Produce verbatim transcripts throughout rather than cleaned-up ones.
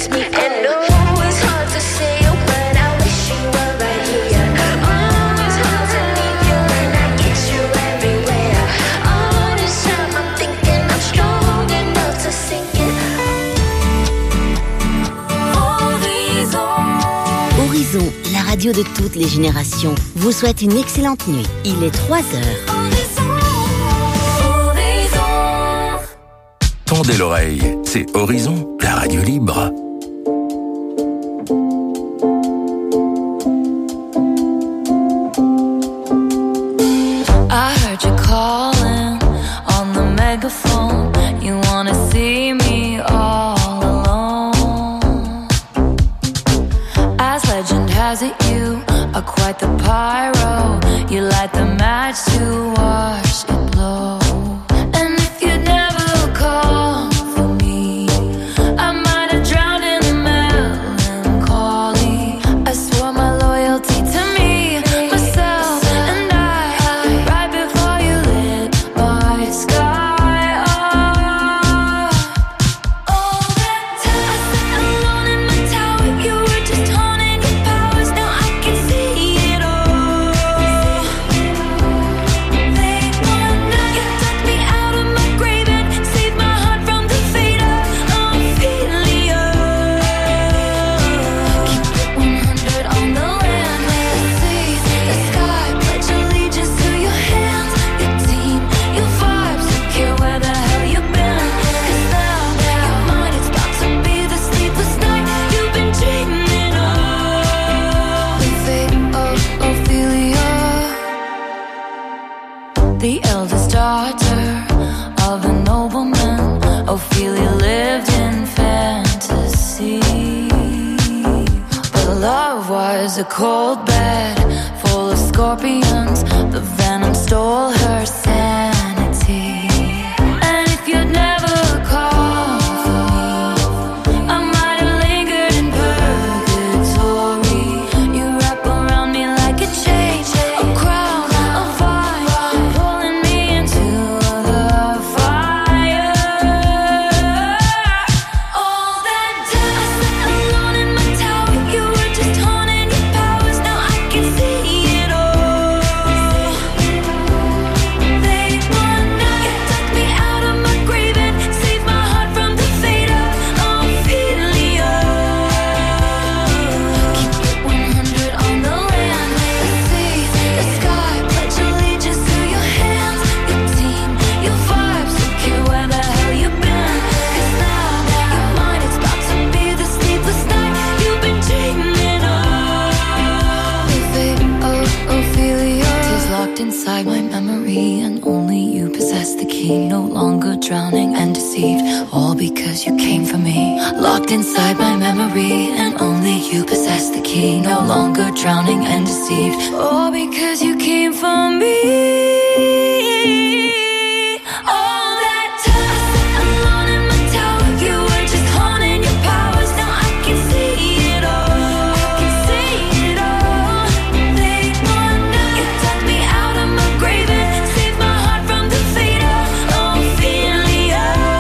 miss me. And no, it's hard to say, oh, but I wish you were right here. Oh, it's hard to leave you and I get you everywhere. All this time I'm thinking I'm strong enough to sink it. Horizon, la radio de toutes les générations, vous souhaite une excellente nuit. Il est trois heures. Tendez l'oreille, c'est Horizon, la radio libre. I heard you calling on the megaphone. You wanna see me all alone. As legend has it, you are quite the pyro. You light the match to watch it blow. And if you'd never call for me, I might have drowned in the melancholy. I swore my loyalty to me, myself, and I, right before you lit my sky up. All that time I sat alone in my tower, you were just honing your powers. Now I can see it all. Late one night, you took me out of my grave and saved my heart from the fate of Ophelia. Keep it one hundred on the land, the sea, the sky. Pledge allegiance to your hands, your team, your vibes. Don't care where the hell you've been, 'cause now your mind is about to be the sleepless night you've been dreaming of. The fate of Ophelia, the eldest daughter of a nobleman. Ophelia lived in fantasy, but love was a cold bed full of scorpions. The venom stole her sanity. And if you'd never called for me, I might have lingered in purgatory. You wrap around me like a chain, a crown, a vine, pulling me into the fire. All that time I sat alone in my tower, you were just honing your powers. Now I can see it all. Late one night, you took me out of my grave and saved my heart from the fate of Ophelia. Keep it one hundred on the land, the sea, the sky. Pledge allegiance to your hands, your team, your vibes. Don't care where the hell you've been, 'cause now your mind is about to be the sleepless night you've been dreaming of. The fate of Ophelia is locked inside my memory, and only you possess the key. No longer drowning and deceived, all because you came for me. Locked inside my memory, and only you possess the key. No longer drowning and deceived, all because you came for me. All that time I sat alone in my tower, you were just honing your powers. Now I can see it all. I can see it all. Late one night, you took me out of my grave and saved my heart from the fate of Ophelia.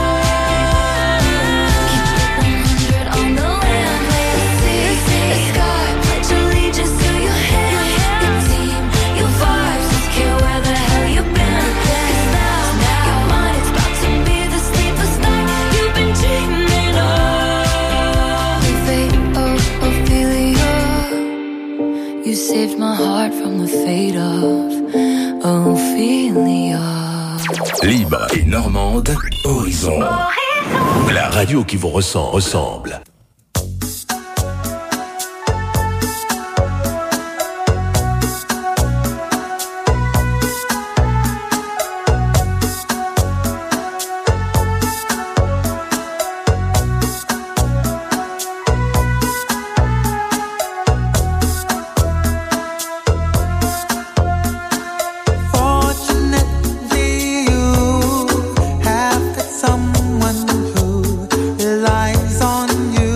Keep it one hundred on the land, the sea, the sky. Pledge allegiance to your hands, your team, your vibes. Don't care where the hell you've been, 'cause now your mind is about to be the sleepless night you've been dreaming of. The fate of Ophelia, you saved my heart from the fate of Ophelia. Libre et normande, Horizon. La radio qui vous ressent, ressemble. Fortunately, you have got someone who relies on you.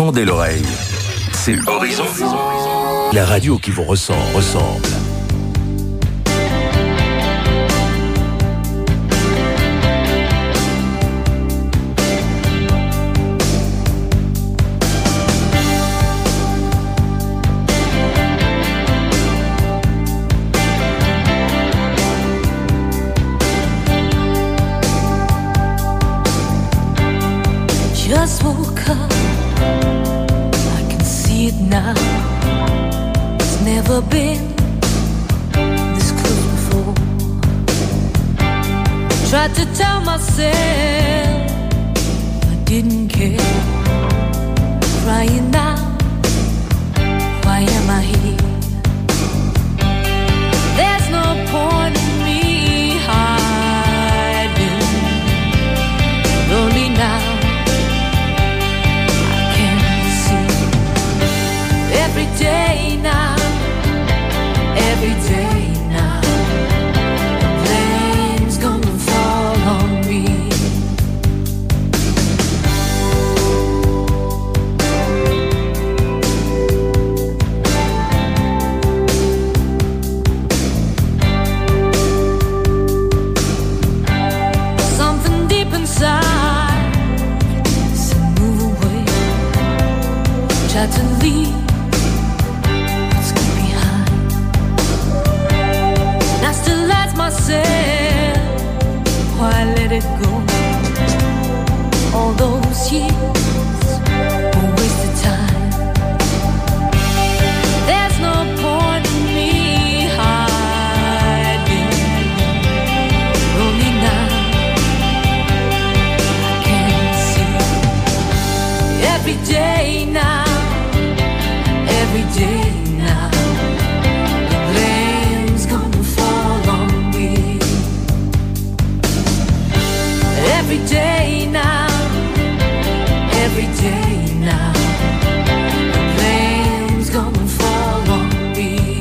Tendez l'oreille. C'est Horizon. La radio qui vous ressemble. ressemble. Just woke up, I can see it now. It's never been this close before. Tried to tell myself I didn't care. Crying out, why am I here? There's no point in me hiding. Lonely now. Every day now, every day now, the rain's gonna fall on me. Something deep inside said move away, tried to leave. Myself, why let it go? All those years were wasted time. There's no point in me hiding. Only now I can see. Every day now, every day now. Every day now, every day now, the flame's gonna fall on me.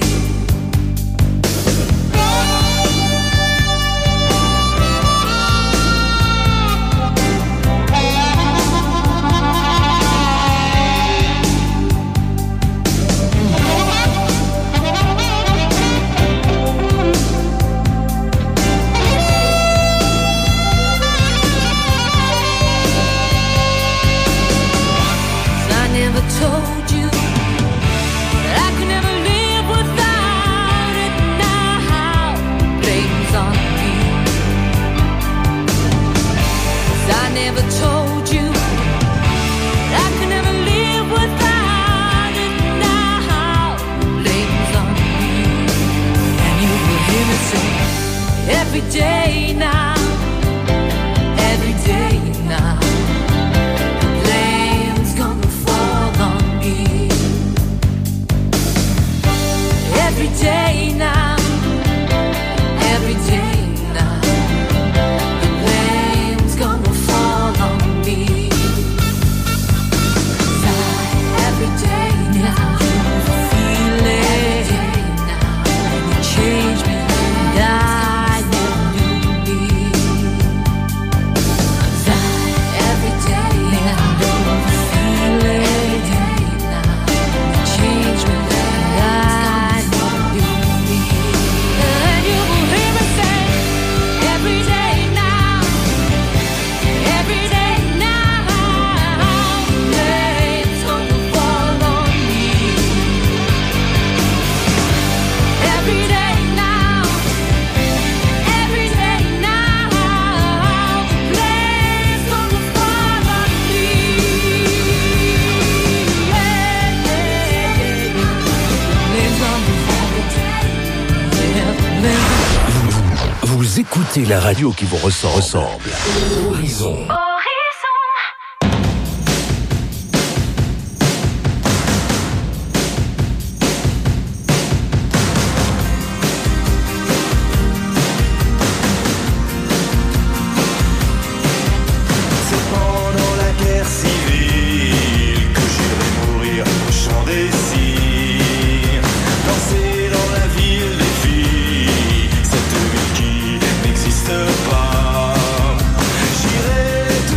Told you that I could never live without it. Now blame's on me. 'Cause I never told you that I could never live without it. Now blame's on me. And you will hear me say every day now, every day now. Every day now, every day now, the flame's gonna fall on me. Every day now, you feel it. And you change me, and I never knew me. Every day now, you feel it. You change me, and I. Vous écoutez la radio qui vous ressemble. ressemble. Horizon. Cette ville qui n'existe pas. J'irai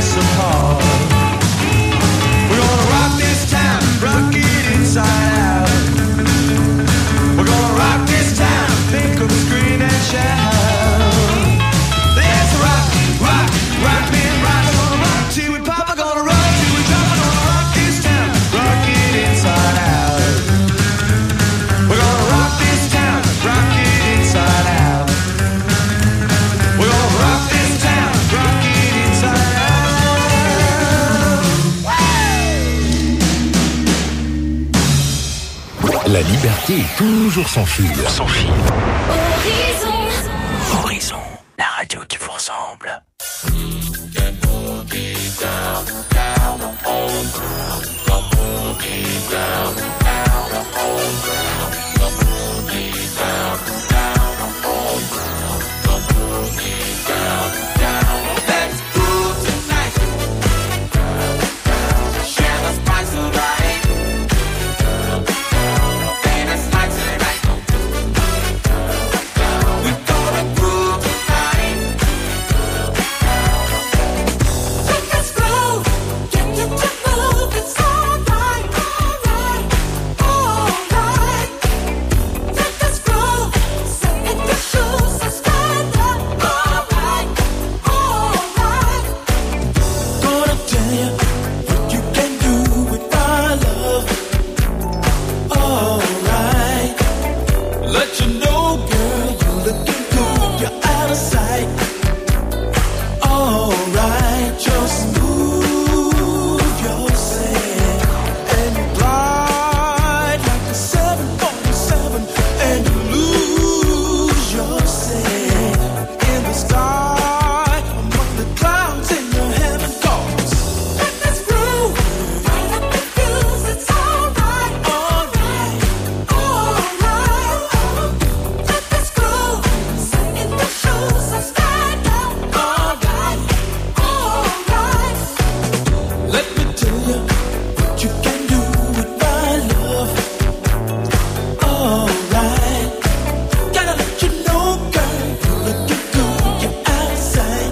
us apart. We're gonna rock this town, rock it inside out. We're gonna rock this town, make 'em scream and shout. Let's rock, rock, rock me and rock. We're gonna rock till we pop, we're gonna rock till we drop. We're gonna rock this town, rock it inside out. We're gonna rock this town, rock it inside out. We're gonna rock this town, rock it inside out. La liberté est toujours sans fil. Sans fil. Horizon. Horizon, la radio qui vous ressemble. Let's groove tonight. Share the spice of life. And it's night tonight. We're gonna groove tonight. Let us groove. Get you to move. It's alright, alright, alright. Let us groove. Sit in your shoes and stand up. Alright, alright. Gonna tell you what you can do with my love. Alright. Let you know, girl, you're looking good. You're out of sight. Alright. Just move yourself and you glide like a seven forty-seven and you lose yourself in the sky among the clouds in your heaven goes. Let us groove. Right up the fuse. It's alright, alright, alright. Let us groove. Sit in the shoes and stand up. Alright, alright. Let me tell you what you can do with my love. Alright. Gotta let you know, girl, you're looking good. You're out of sight.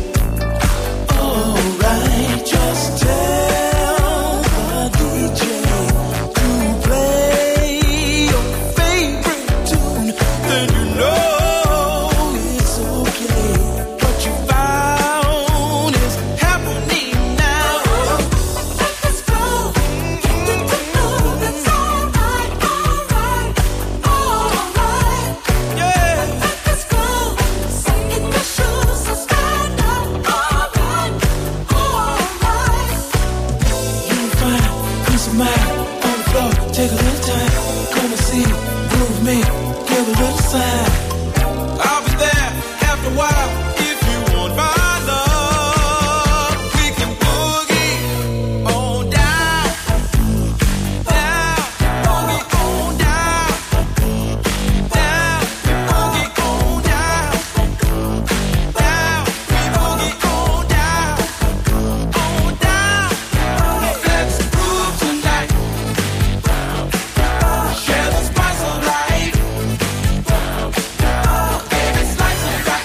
Alright. Just tell the D J to play your favorite tune. Then you know it's okay. What you found is happening now. Let us groove. Get you to move. It's alright, alright, alright. Yeah. Let us groove. Sit in your shoes and stand up. Alright, alright. You find peace of mind on the floor. Take a little time, come and see, groove me, give a little sign. I'll be there after a while if you want my love. We can boogie on down, down, boogie on down, down, boogie on down, down, we boogie on down, on down. Let's groove tonight. Share the spice of life. And it's nice and right.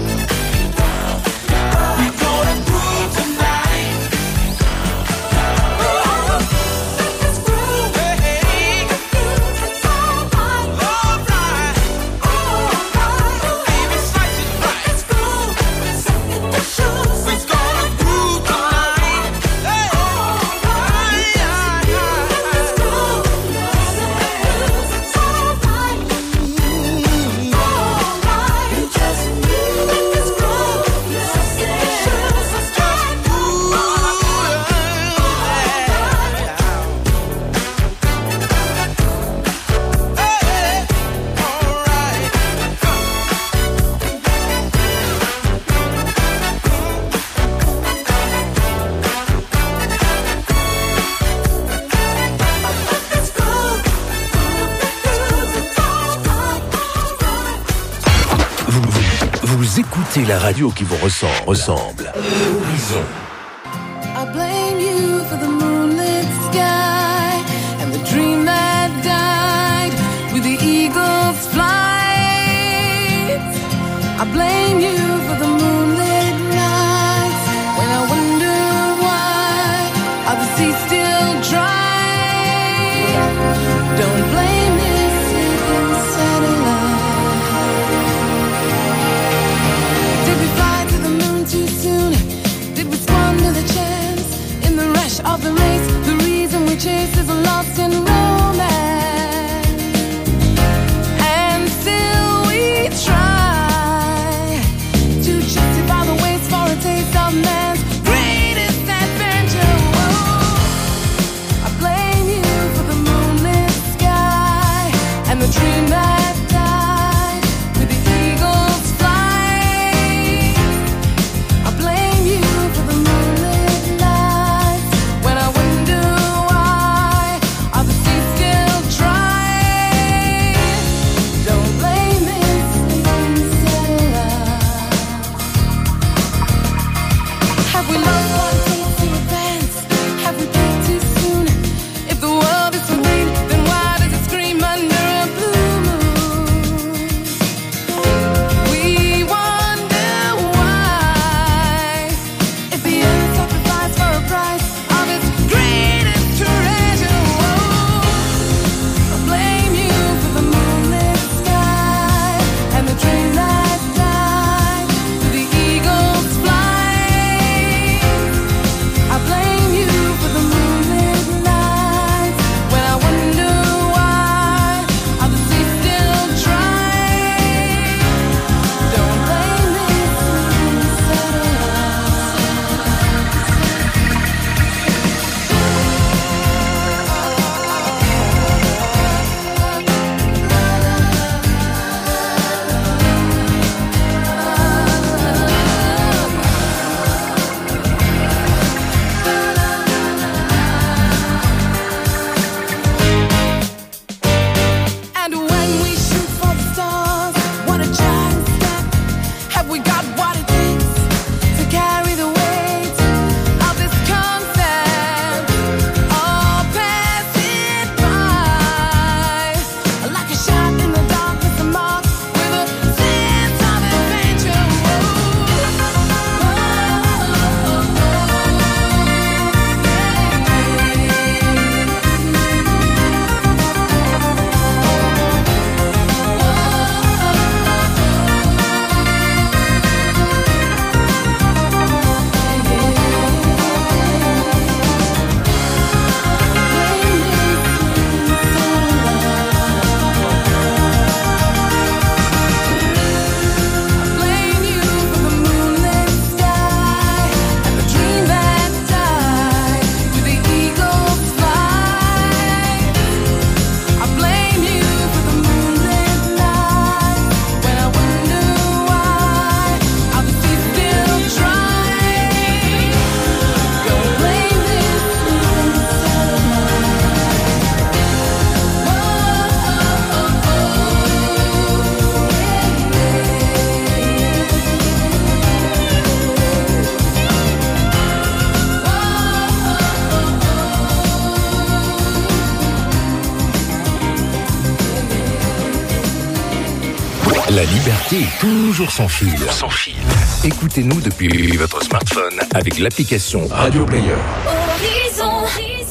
We gonna groove tonight. Let us groove. Hey, It's alright, alright. alright. Baby, it's nice and right. Let's groove. Sit in the shoes We and gonna groove tonight. Hey, alright. Let us groove. Sit in the shoes. It's alright, alright. Just move. Let us groove. Sit in the shoes and stand up. Let's groove. It's alright, alright. Vous, vous, vous écoutez la radio qui vous ressemble. ressemble. Horizon. I blame you for the moonlit sky and the dream that died with the eagle's flight. I blame you for the moonlit nights when I wonder chase is lost in romance, and still we try to justify the waste for a taste of man's greatest adventure. Whoa. I blame you for the moonlit sky and the dream that died with the eagle's flight. I blame you for the moonlit nights when I wonder why are the seas still dry. Don't blame me, sleeping sailors. Have we lost what it takes to advance? Have we peaked too soon? If the world is for green, then why does it scream under a blue moon? We wonder why. If the earth sacrificed for a price of its greatest treasure, whoa. I blame you for the moonlit sky and the dream that died with the eagle's flight. I blame you for the moonlit nights when I wonder why are the seas still dry. Don't blame me, sleeping sailors. And when we shoot for the stars, what a giant step. Have we got what it takes to carry the weight of this concept? All pass it by like a shot in the darkness, a mark with a sense of adventure. Blame you for the moonlit sky and the dream that died with the eagle's flight. I blame you for the moonlit nights when I wonder why are the seas still dry. Don't blame me, sleeping La liberté est toujours sans fil. Sans fil. Écoutez-nous depuis votre smartphone avec l'application Radio Player. Horizon.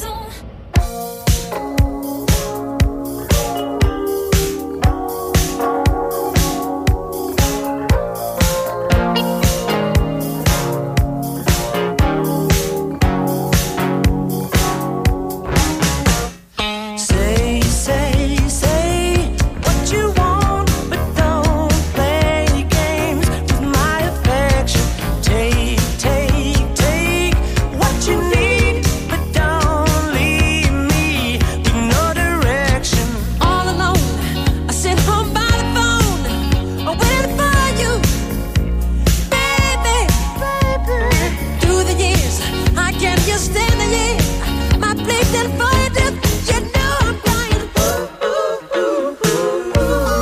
Say, say, say what you want, but don't play games with my affection. Take, take, take what you need, but don't leave me with no direction. All alone, I sit home by the phone, waiting for you, baby, baby. Through the years, I can't just stand the year. My place and for you, just you know I'm crying. Ooh, ooh, ooh, ooh,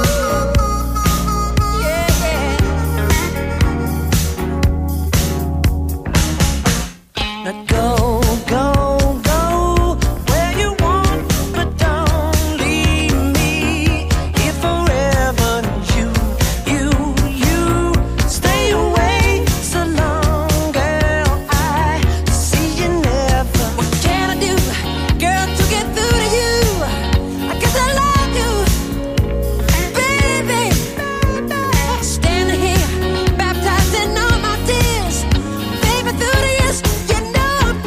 ooh. Yeah. Now go, go, go where you want, but don't leave me here forever. You, you, you stay away so long, girl. I see you never. What can I do, girl, to get through to you? I guess I love you, baby. Standing here, baptized in all my tears, baby. Through the years, you know I'm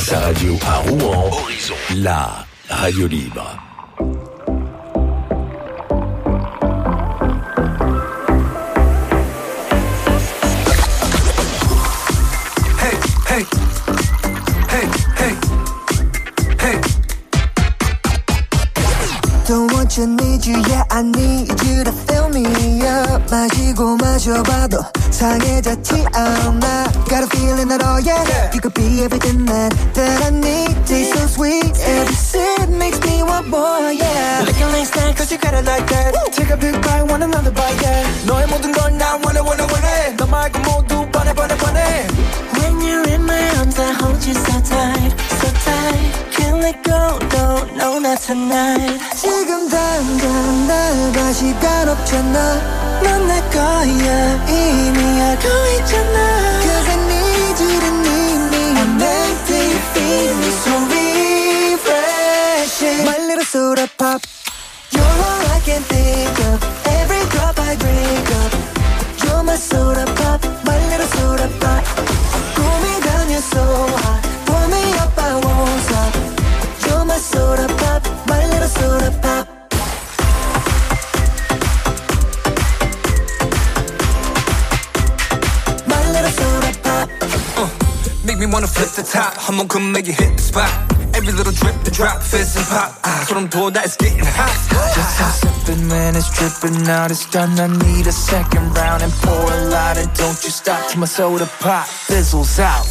sa radio à Rouen, Horizon, la radio libre. Hey, hey, hey, hey, hey. Don't want you, need you, yeah I need you to fill me up. 마시고 마셔봐도 상해졌지 않아. Got a feeling that oh yeah, yeah. You could be everything that, that I need. Taste so sweet, every sip makes me want more, yeah. Licking like snack cause you got it like that. Take a big bite, want another bite, yeah. 너의 모든 걸 나 원해 원해 원해. 너 말고 모두 뻔해 뻔해 뻔해. When you're in my arms I hold you so tight, so tight. Can't let go, no, no not tonight. 지금 당장 날 봐 시간 없잖아. 넌 내 거야 이미 알고 있잖아. Cause I need you to need me. I'm empty, feed me so refreshing. My little soda pop. You're all I can think of. Every drop I drink up. You're my soda pop. My little soda pop. Cool me down, you're so hot. Pull me up, I won't stop. You're my soda pop. My little soda pop. Make me wanna flip the top. 한번 come make you hit the spot. Every little drip, the drop, fizz and pop. 소름 돋아, it's getting hot. Just stop sipping when it's dripping out. It's done, I need a second round. And pour a lot and don't you stop till my soda pop fizzles out.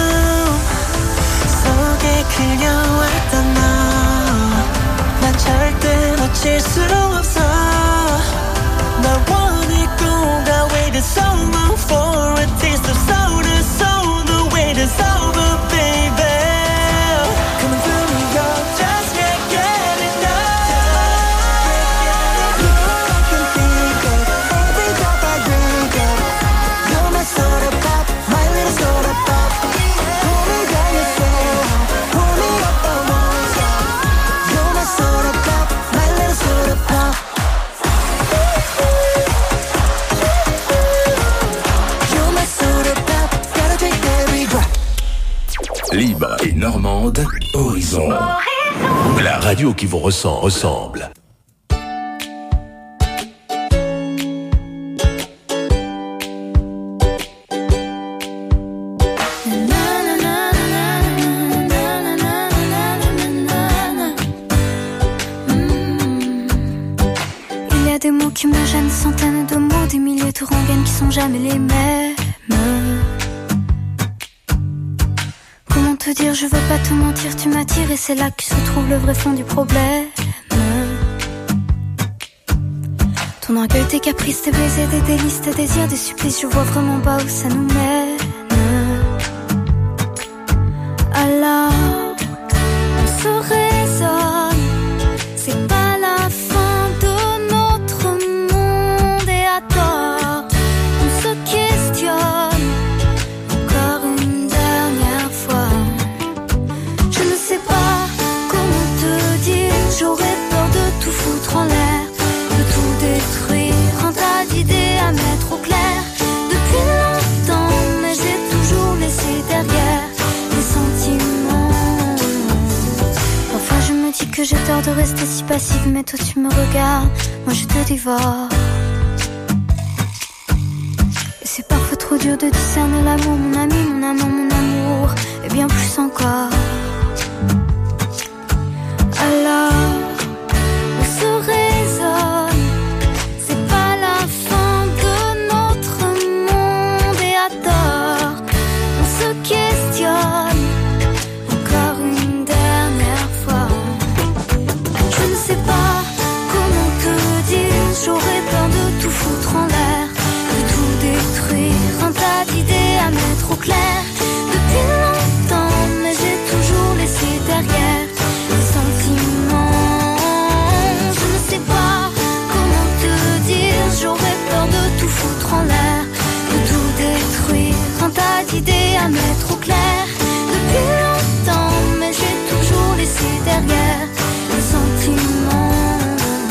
속에 그려왔던 너. 난 절대 놓칠 수 없어. 날 원했고 다 waited so long for a taste of soda. So the wait is over, baby. Coming through me, yo, just can't get enough. You're all I can think of. Every drop I drink of. You're my soda pop, my little soda pop. Pull me down, you're so hot. Pull me up, I won't stop. You're my soda pop, my little soda pop. You're my soda pop, gotta drink every drop. Libre et normande, Horizon. La radio qui vous ressent, ressemble. Il y a des mots qui me gênent, centaines de mots, des milliers de rengaines qui sont jamais les mêmes. Comment te dire, je veux pas te mentir, tu m'attires et c'est là que se trouve le vrai fond du problème. Ton orgueil, tes caprices, tes baisers, des délices, tes désirs, des supplices, je vois vraiment pas où ça nous mène. Alors, on se raisonne, c'est pas la fin de notre monde et à tort, on se questionne encore une dernière fois. Je ne sais pas comment te dire, j'aurais peur de tout foutre en l'air, de tout détruire, un tas d'idées à mettre au clair. Depuis longtemps, mais j'ai toujours laissé derrière les sentiments. Parfois je me dis que j'ai tort de rester si passive, mais toi tu me regardes, moi je te dévore. Et c'est parfois trop dur de discerner l'amour, mon ami, mon amant, mon amour, et bien plus encore. Alors, on se raisonne, c'est pas la fin de notre monde et à tort, on se questionne encore une dernière fois. Je ne sais pas comment te dire, j'aurais peur de tout foutre en l'air, de tout détruire, un tas d'idées à mettre au clair. Depuis longtemps, mais j'ai toujours laissé derrière les sentiments. Je ne sais pas comment te dire, j'aurais peur de tout foutre en l'air, de tout détruire, un tas d'idées à mettre au clair. Depuis longtemps, mais j'ai toujours laissé derrière les sentiments.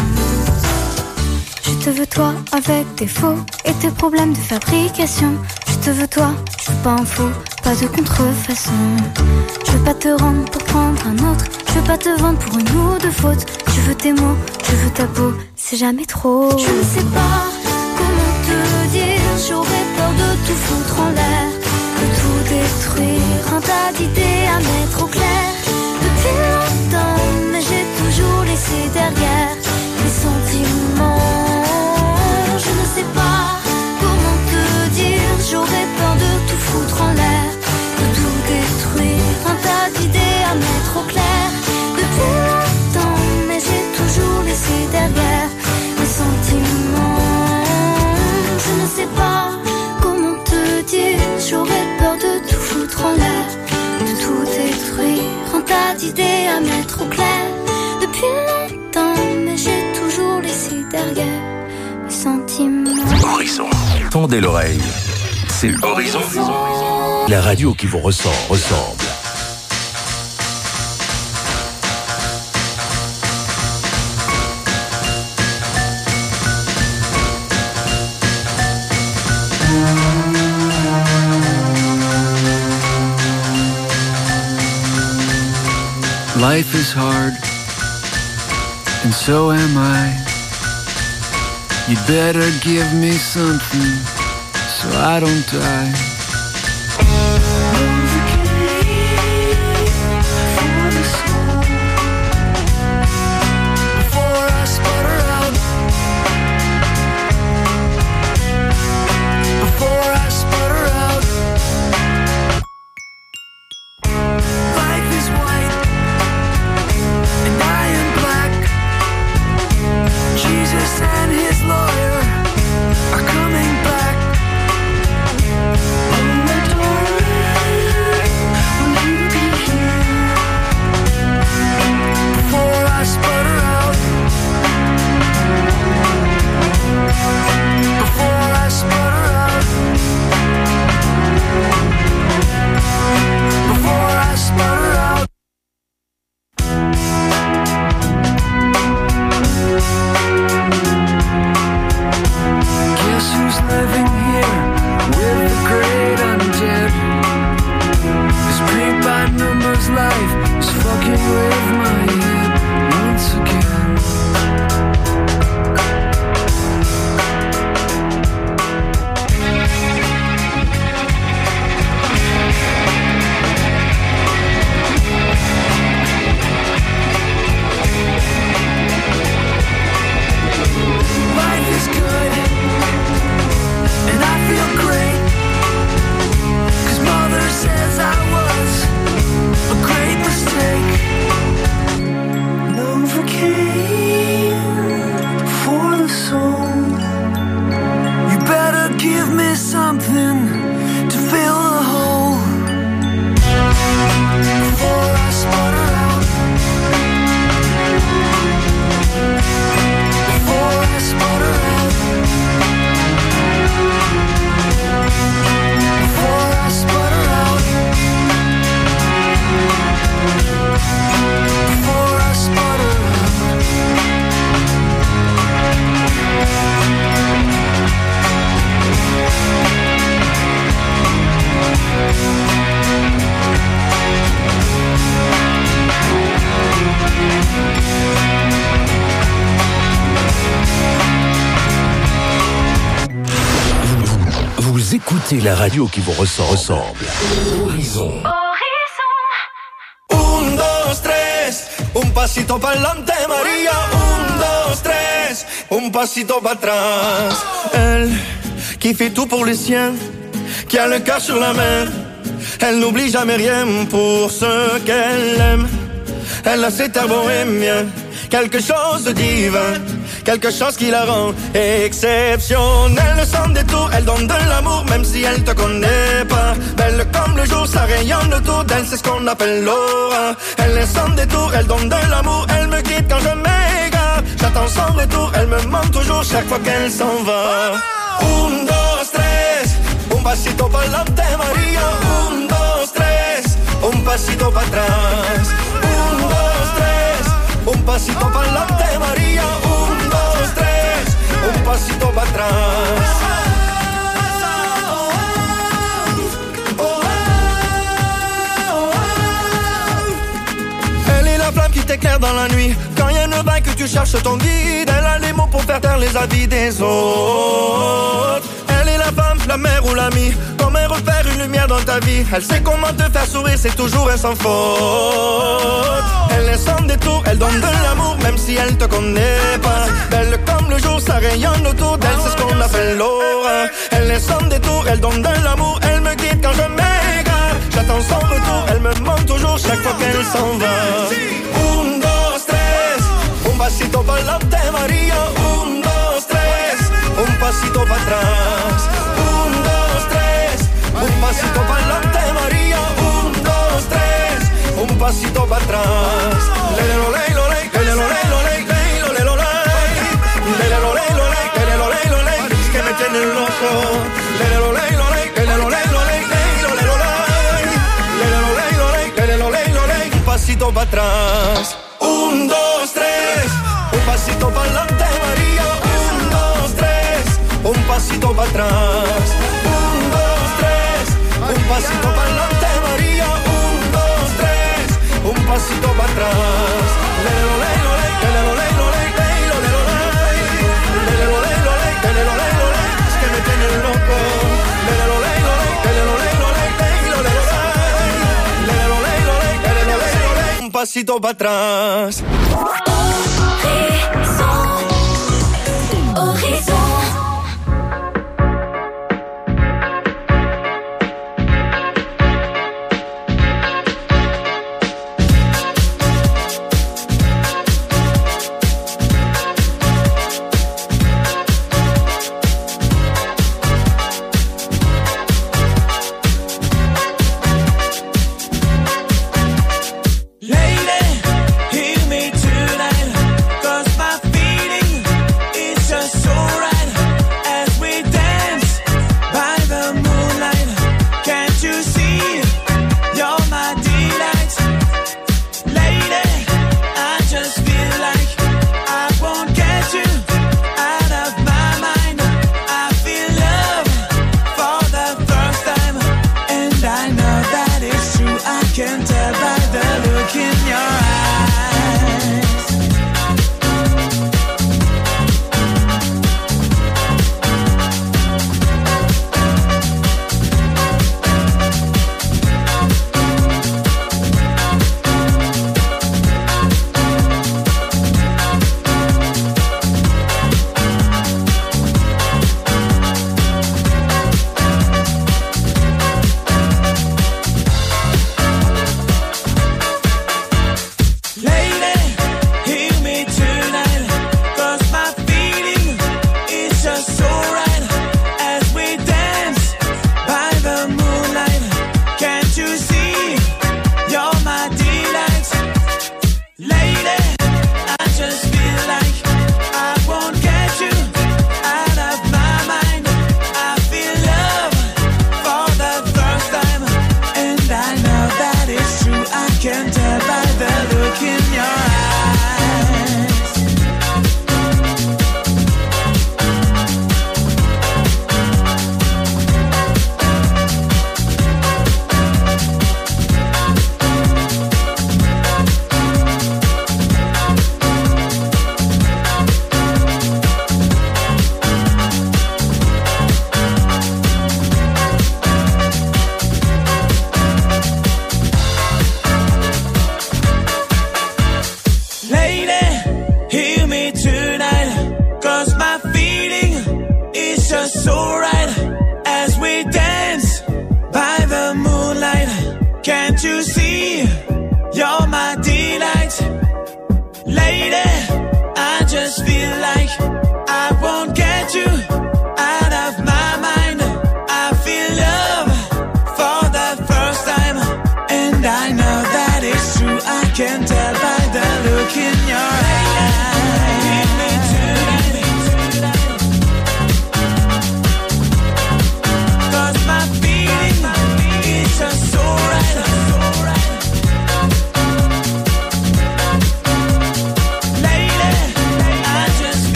Je te veux toi avec tes faux et tes problèmes de fabrication. Je te veux toi, je veux pas un faux, pas de contrefaçon. Je veux pas te rendre pour prendre un autre. Je veux pas te vendre pour une ou deux fautes. Je veux tes mots, je veux ta peau, c'est jamais trop. Je ne sais pas comment te dire, j'aurais peur de tout foutre en l'air, de tout détruire, un tas d'idées à mettre au clair. Depuis longtemps, mais j'ai toujours laissé derrière mes sentiments. Je ne sais pas comment te dire, j'aurais peur de tout foutre en l'air, de tout détruire, un tas d'idées à mettre au clair. Depuis longtemps, mais j'ai toujours laissé derrière mes sentiments. Je ne sais pas comment te dire, j'aurais peur de tout foutre en l'air, de tout détruire, un tas d'idées à mettre au clair. Depuis longtemps, mais j'ai toujours laissé derrière mes sentiments. Horizon. Tendez l'oreille. C'est Horizon. La radio qui vous ressemble. ressemble. Life is hard, and so am I. You'd better give me something so I don't die. Before I sputter out, before I sputter out, life is white and I am black. Jesus and his lawyer are coming back. In the dark, will you be here? Before I sputter out, before I sputter out, before I sputter out. Guess who's living here with the great undead? This paint by numbers life is fucking with my head once again. Life is good and I feel great, 'cause mother says I was a great mistake. Novocaine for the soul. You better give me something to fill the hole. Before I sputter out, before I sputter out, before I sputter out, before I sputter out. Vous écoutez la radio qui vous ressemble. ressemble. Horizon. Un, dos, tres, un pasito pa'lante, María. Un, dos, tres, un pasito para atrás. Elle qui fait tout pour les siens, qui a le cœur sur la main. Elle n'oublie jamais rien pour ceux qu'elle aime. Elle a cet air bohémien, quelque chose de divin, quelque chose qui la rend exceptionnelle. Le sang des tours, elle donne de l'amour même si elle te connaît pas. Belle comme le jour, ça rayonne autour d'elle, c'est ce qu'on appelle l'aura. Elle est sans détour, elle donne de l'amour, elle me quitte quand je m'égare. J'attends son retour, elle me manque toujours chaque fois qu'elle s'en va. Un, dos, tres, un pasito pa'lante, María. Un, dos, tres, un pasito para atrás. Un, dos, tres, un pasito pa'lante, María. Un, dos, tres, un pasito para atrás. cherche ton guide. Elle a les mots pour faire taire les avis des autres. Elle est la femme, la mère ou l'amie. Comme un repère, une lumière dans ta vie. Elle sait comment te faire sourire, c'est toujours un sans faute. Elle est sans détour, elle donne de l'amour, même si elle te connaît pas. Belle comme le jour, ça rayonne autour d'elle, c'est ce qu'on appelle l'aura. Elle est sans détour, elle donne de l'amour, elle me guide quand je m'égare. J'attends son retour, elle me manque toujours chaque fois qu'elle s'en va. Un, dos, tres, un pasito pa'lante, María. Un, dos, tres, un pasito pa' atrás. Un, dos, tres, un pasito pa'lante, María. Un, dos, tres, un pasito pa' atrás. Lele lo ley, lo ley, lele lo ley, lo ley, ley, lo ley, lo ley. Lele lo ley, lo ley, lele lo ley, lo ley, es que me tiene loco. Lele lo ley, lo ley, lele lo ley, lo ley, ley, lo ley, lo ley. Lele lo ley, lo ley, lele lo ley, lo ley, un pasito pa' atrás. Un, dos, tres, un pasito pa' adelante, María. Un, dos, tres, un pasito pa' atrás. Un, dos, tres, un pasito pa' adelante, María. Un, dos, tres, un pasito pa' atrás. Lele lo ley, lo ley, lele lo ley, lo ley, ley, lo ley, lo ley. Lele lo ley, lo ley, lele lo ley, lo ley, es que me tiene loco. Lele lo ley, lo ley, lele lo ley, lo ley, ley, lo ley, lo ley. Lele lo ley, lo ley, lele lo ley, lo ley, un pasito pa' atrás. Horizon, horizon.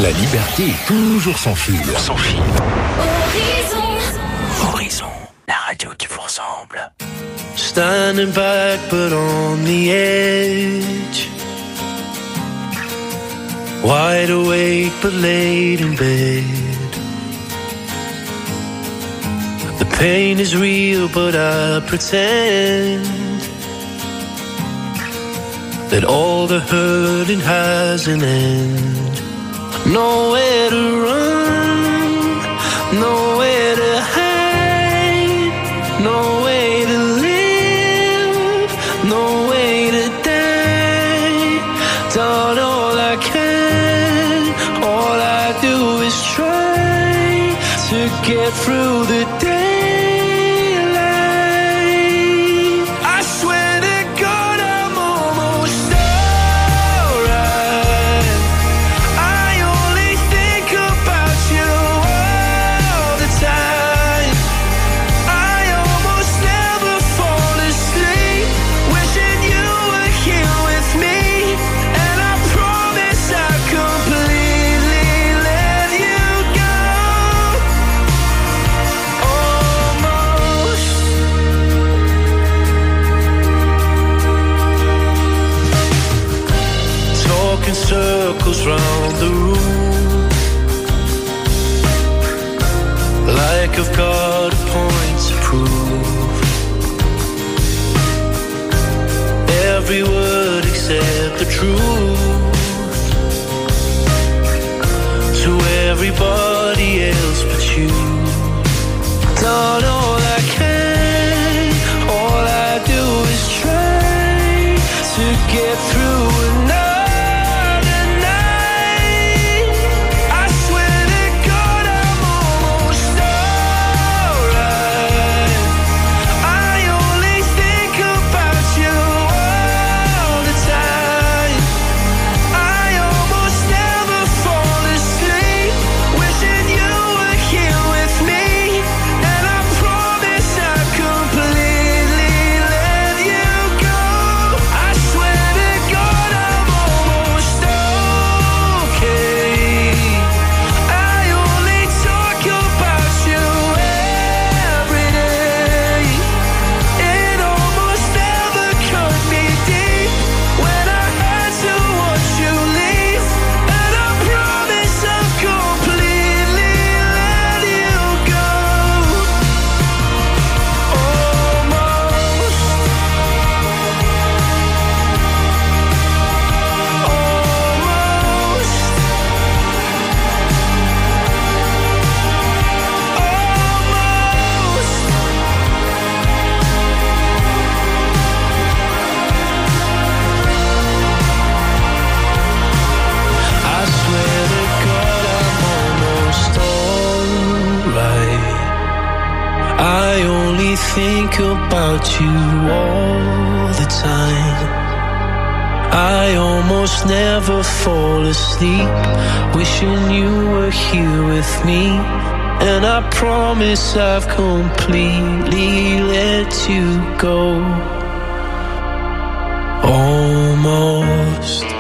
La liberté est toujours sans fil. Sans fil. Horizon. Horizon, la radio qui vous ressemble. Standing back but on the edge, wide awake but laid in bed. The pain is real but I pretend that all the hurting has an end. Nowhere to run, nowhere to hide, no way to live, no way to die. Done all I can, all I do is try to get through the day. Circles round the room, like I've got a point to prove. Every word except the truth to everybody else but you. Done all I can, all I do is try to get through another. Think about you all the time. I almost never fall asleep, wishing you were here with me. And I promise I've completely let you go. Almost.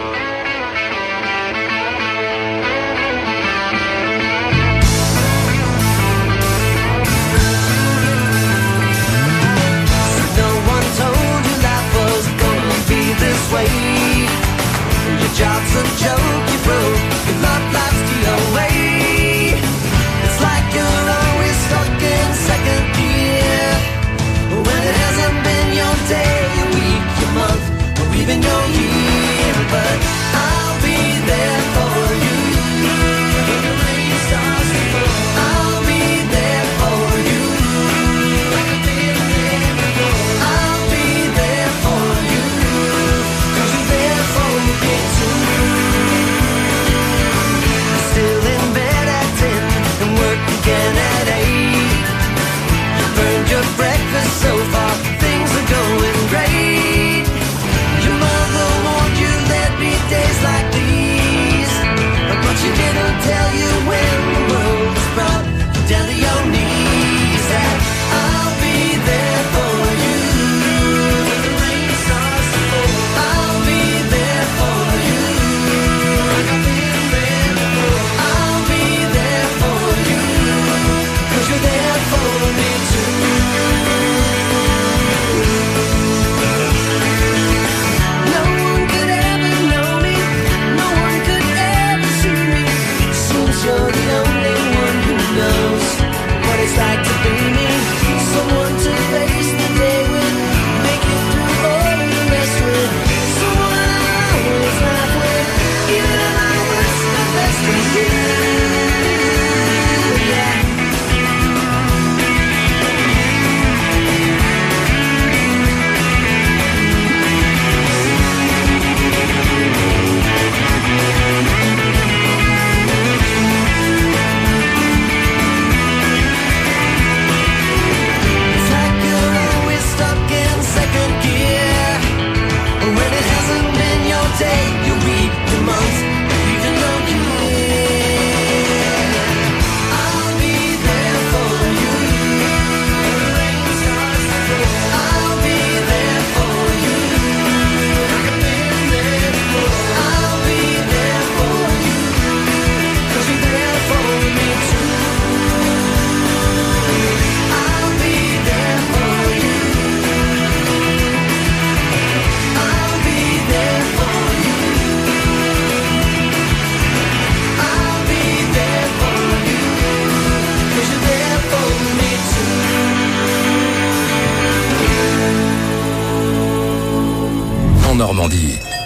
Your job's a joke, you broke, your love life's the away. It's like you're always stuck in second gear, when it hasn't been your day, your week, your month, or even your year. But I'll be there for you when the rain starts to fall. I'll be there for you like I've been there before. I'll be there for you, 'cause you're there for me too.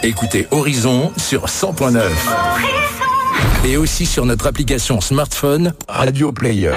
Écoutez Horizon sur cent point neuf. Et aussi sur notre application smartphone Radio Player.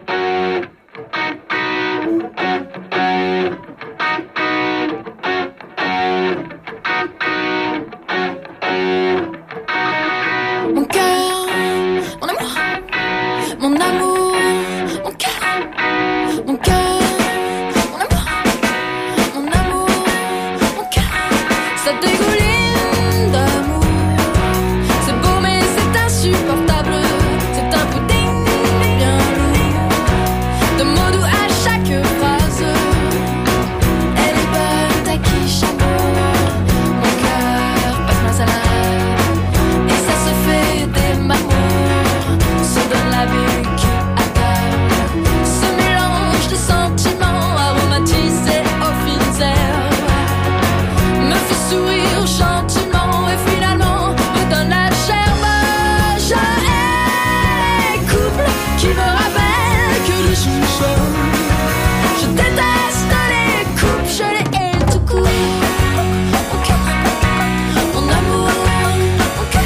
Mon cœur, mon amour, mon amour, mon cœur, mon cœur, mon amour, mon amour, mon cœur, ça dégouline d'amour. C'est beau mais c'est insupportable, c'est un pudding bien lourd, de mots doux à chaque phrase. Elle est bonne, ta quiche amour, mon cœur passe ma salade. Fait des mamours, se donne la vécu à table. Ce mélange de sentiments aromatisés aux fines herbes me fait sourire gentiment et finalement me donne la gerbe. Je hais les couples qui me rappellent que les joues chaudes. Je déteste les couples, je les hais tout court. Mon cœur, mon amour, mon cœur.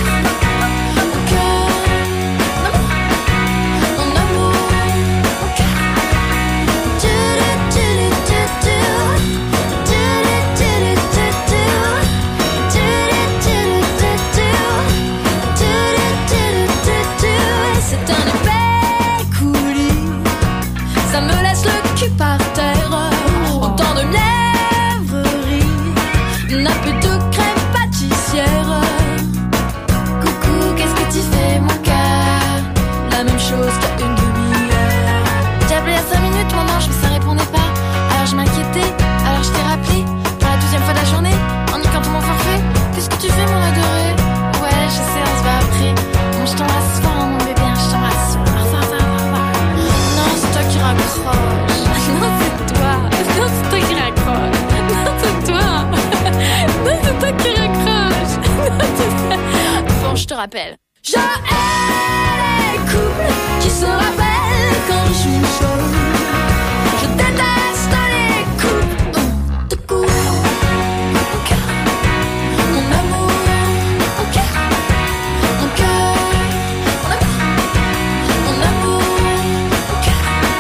C'est un épais coulis, ça me laisse le cul par terre. Autant de mièvrerie, n'a plus de crème pâtissière. Coucou, qu'est-ce que tu fais mon cœur? La même chose qu'il y a une demi-heure. J'ai appelé à cinq minutes, mon ange, mais ça répondait pas. Alors je m'inquiétais, alors je t'ai rappelé pour la douzième fois de la journée, en niquant tout mon forfait. Qu'est-ce que tu fais mon adoré? Ouais, je sais, on se voit après. Bon, je t'embrasse fort, mon bébé, hein, je t'embrasse fort. Au revoir, au revoir, au revoir. Non, c'est toi qui raccroche. Non, c'est toi. Non, c'est toi qui raccroche. Non, c'est toi. Non, c'est toi qui raccroche. Non, c'est toi. Bon, je te rappelle. Je hais les couples qui se rappellent quand je suis chaud. Je déteste les couples de coups. Mon cœur, mon amour, mon cœur, mon cœur, mon amour, mon amour, mon cœur.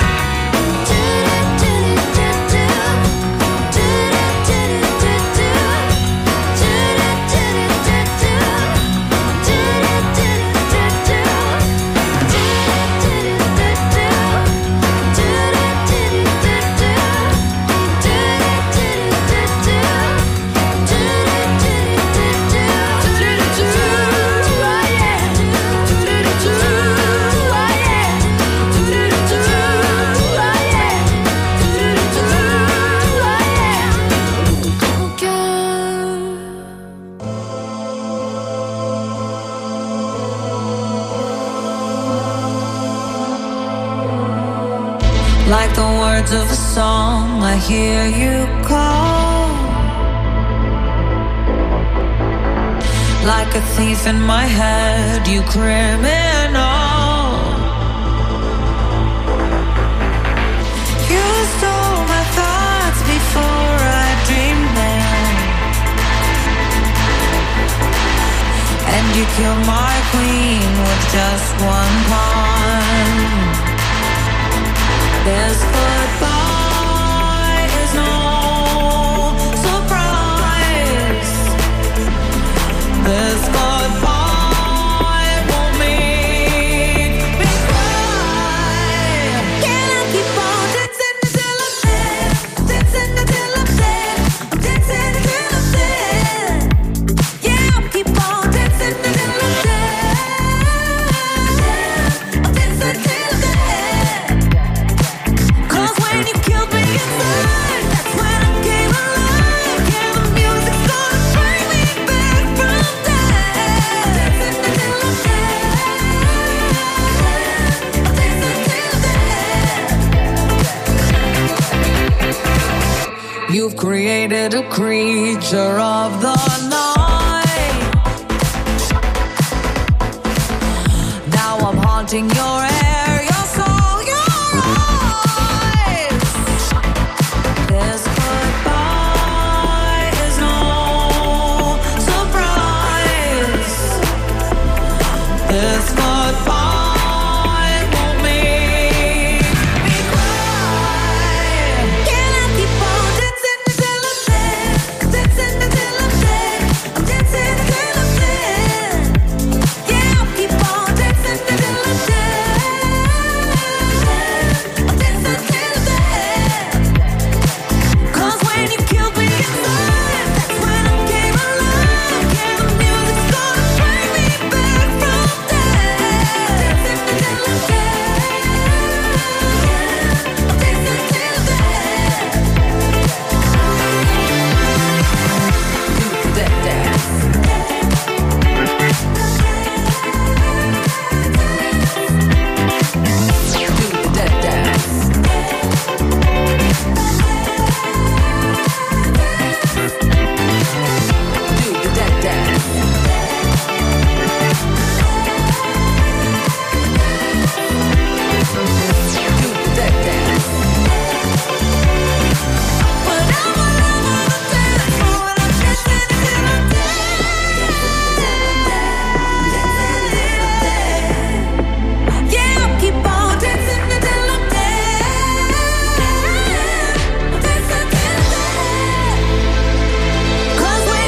Like the words of a song, I hear you call. Like a thief in my head, you criminal. You stole my thoughts before I dreamed them, and you killed my queen with just one pawn. This goodbye is no surprise. This goodbye won't make me cry. Can I keep on dancing until I'm dead? Dancing until I'm dead. I'm dancing until I'm dead. Yeah, I'll keep on dancing until I'm dead. I'm dancing till I'm dead. When you killed me inside, that's when I came alive. Yeah, the music started to bring me back from death. Dancing until I'm dead. Dancing until I'm dead. You've created a creature of the night. Now I'm haunting your air, your soul, your eyes. This goodbye is no surprise. Let's go